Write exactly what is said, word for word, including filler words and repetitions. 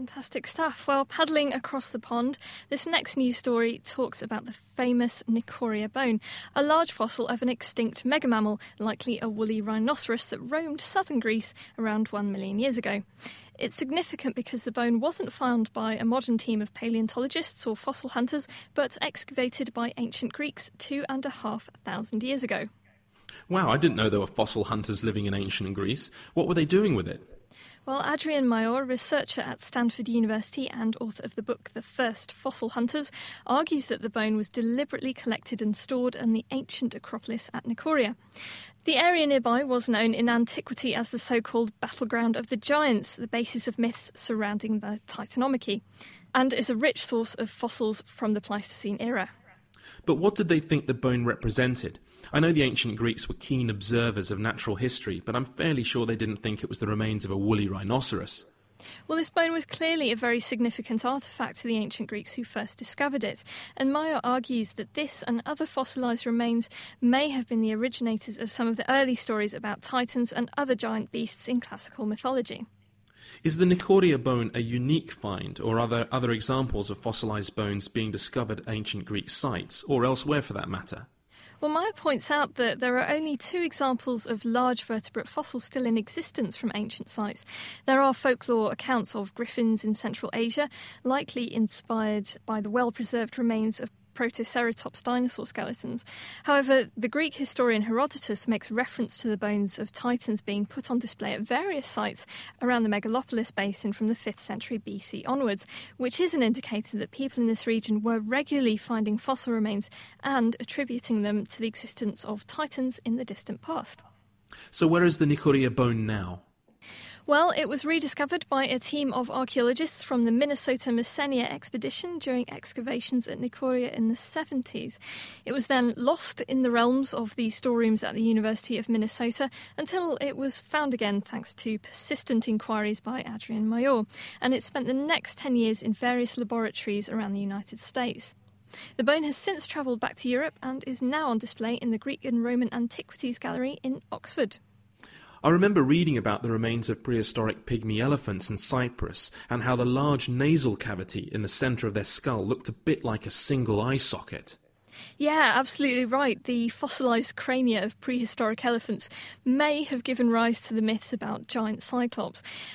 Fantastic stuff. Well, paddling across the pond, this next news story talks about the famous Nicoria bone, a large fossil of an extinct megamammal, likely a woolly rhinoceros that roamed southern Greece around one million years ago. It's significant because the bone wasn't found by a modern team of paleontologists or fossil hunters, but excavated by ancient Greeks two and a half thousand years ago. Wow, I didn't know there were fossil hunters living in ancient Greece. What were they doing with it? Well, Adrian Mayor, a researcher at Stanford University and author of the book The First Fossil Hunters, argues that the bone was deliberately collected and stored in the ancient Acropolis at Nicoria. The area nearby was known in antiquity as the so-called battleground of the giants, the basis of myths surrounding the Titanomachy, and is a rich source of fossils from the Pleistocene era. But what did they think the bone represented? I know the ancient Greeks were keen observers of natural history, but I'm fairly sure they didn't think it was the remains of a woolly rhinoceros. Well, this bone was clearly a very significant artefact to the ancient Greeks who first discovered it, and Meyer argues that this and other fossilised remains may have been the originators of some of the early stories about titans and other giant beasts in classical mythology. Is the Nicoria bone a unique find, or are there other examples of fossilised bones being discovered at ancient Greek sites, or elsewhere for that matter? Well, Meyer points out that there are only two examples of large vertebrate fossils still in existence from ancient sites. There are folklore accounts of griffins in Central Asia, likely inspired by the well-preserved remains of Protoceratops dinosaur skeletons. However, the Greek historian Herodotus makes reference to the bones of titans being put on display at various sites around the Megalopolis basin from the fifth century B C onwards, which is an indicator that people in this region were regularly finding fossil remains and attributing them to the existence of titans in the distant past. So where is the Nicoria bone now? Well, it was rediscovered by a team of archaeologists from the Minnesota Messenia expedition during excavations at Nicoria in the seventies. It was then lost in the realms of the storerooms at the University of Minnesota until it was found again thanks to persistent inquiries by Adrian Mayor, and it spent the next ten years in various laboratories around the United States. The bone has since travelled back to Europe and is now on display in the Greek and Roman Antiquities Gallery in Oxford. I remember reading about the remains of prehistoric pygmy elephants in Cyprus and how the large nasal cavity in the centre of their skull looked a bit like a single eye socket. Yeah, absolutely right. The fossilised crania of prehistoric elephants may have given rise to the myths about giant cyclops.